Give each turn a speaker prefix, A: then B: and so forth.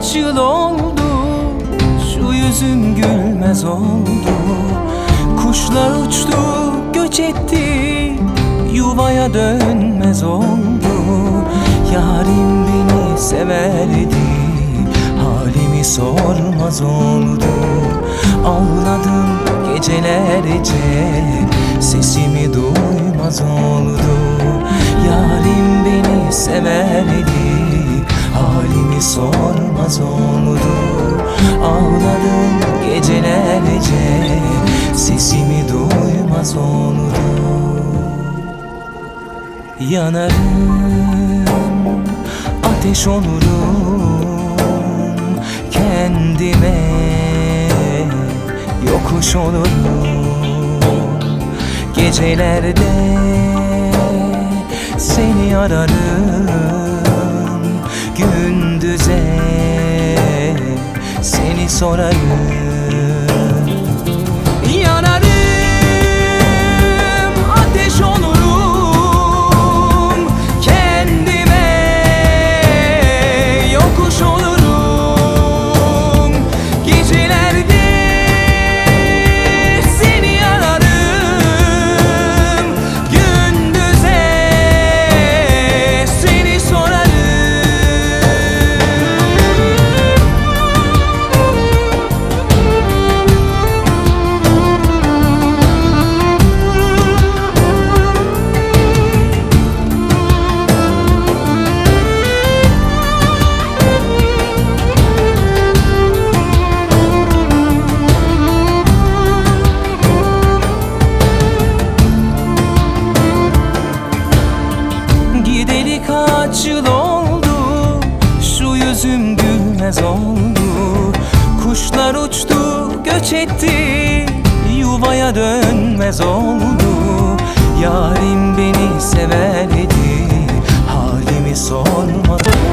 A: kaç yıl oldu, şu yüzüm gülmez oldu. Kuşlar uçtu, göç etti, yuvaya dönmez oldu. Yarim beni severdi, halimi sormaz oldu. Ağladım gecelerce, sesimi duymaz oldu. Yarim beni severdi, halimi sormaz oldu. Ağladım gecelerce, sesimi duymaz oldu. Yanarım, ateş olurum, kendime yokuş olurum. Gecelerde seni ararım, gündüze seni sorarım. Yanarım, ateş olurum, kendime yokuş olurum. Gecelerde seni ararım, gündüze seni sorarım. Gideli kaç yıl oldu, şu yüzüm gülmez oldu. Kuşlar uçtu, göç etti, yuvaya dönmez oldu. Yarim beni severdi, halimi sormadı.